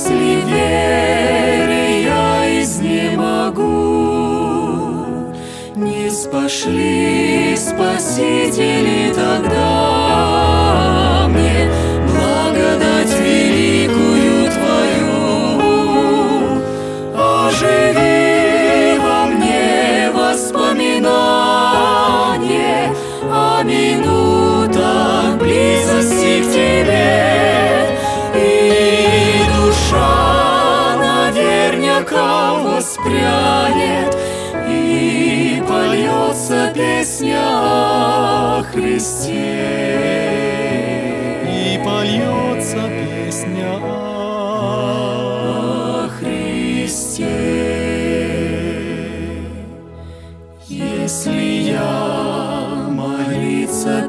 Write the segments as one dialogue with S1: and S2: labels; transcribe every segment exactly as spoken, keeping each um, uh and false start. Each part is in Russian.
S1: Если вере я изнемогу, не спошли Спасители тогда мне благодать великую Твою. Оживи во мне воспоминание о минутах близости к Тебе, и душа наверняка воспрянет, и польется песня о Христе,
S2: и польется песня
S1: о Христе. Если я молиться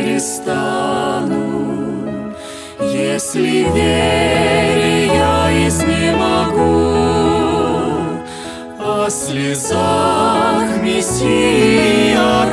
S1: перестану, если вере я изнемогу, о слезах Мессии, о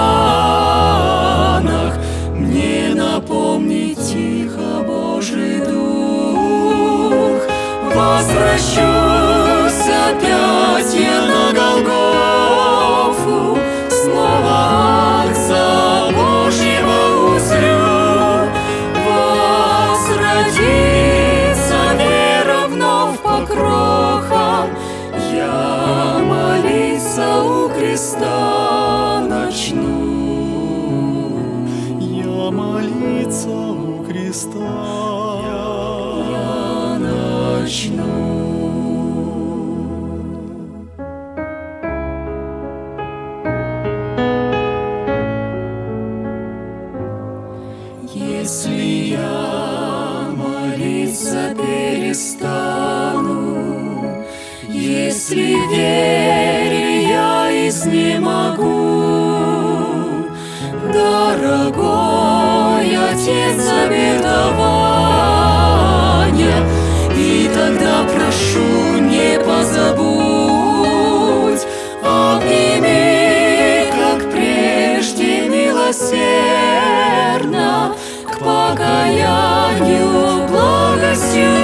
S1: ранах мне напомни тихо Божий Дух. Возвращусь опять я на Голгофу, снова Агнца Божьего узрю. Возродится вера вновь по крохам, я молиться у креста начну.
S2: Я молиться у креста
S1: Я начну. Если я молиться перестану, если вере я изнемогу, дорогой Отец обетования, и тогда прошу, не позабудь, обними, как прежде, милосердно, к покаянию благостью